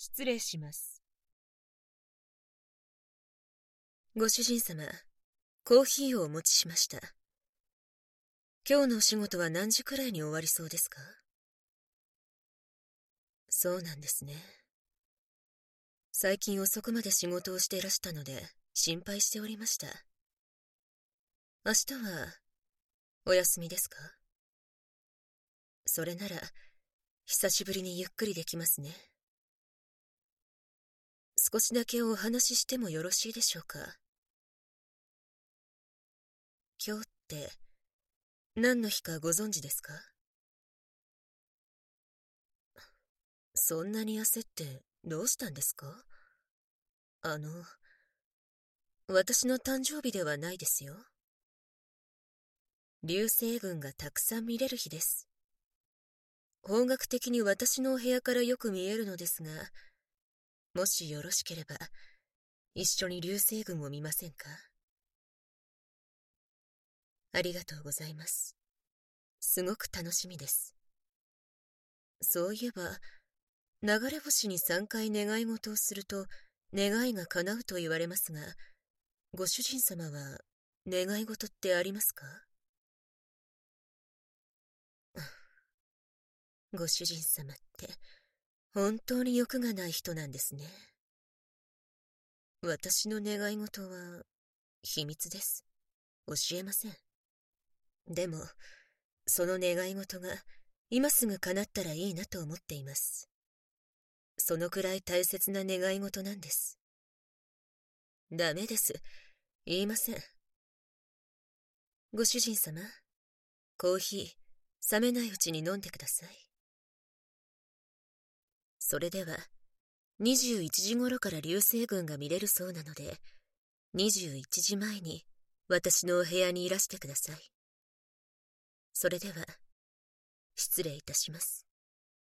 失礼します。 ご主人様、コーヒーをお持ちしました。今日のお仕事は何時くらいに終わりそうですか？そうなんですね。最近遅くまで仕事をしていらしたので心配しておりました。明日はお休みですか？それなら久しぶりにゆっくりできますね。少しだけお話ししてもよろしいでしょうか？今日って何の日かご存知ですか？そんなに焦ってどうしたんですか？私の誕生日ではないですよ。流星群がたくさん見れる日です。方角的に私のお部屋からよく見えるのですが、もしよろしければ一緒に流星群を見ませんか？ありがとうございます。すごく楽しみです。そういえば、流れ星に3回願い事をすると願いが叶うと言われますが、ご主人様は願い事ってありますか？ご主人様って本当に欲がない人なんですね。私の願い事は秘密です。教えません。でも、その願い事が今すぐ叶ったらいいなと思っています。そのくらい大切な願い事なんです。ダメです。言いません。ご主人様、コーヒー、冷めないうちに飲んでください。それでは、21時頃から流星群が見れるそうなので、21時前に私のお部屋にいらしてください。それでは、失礼いたします。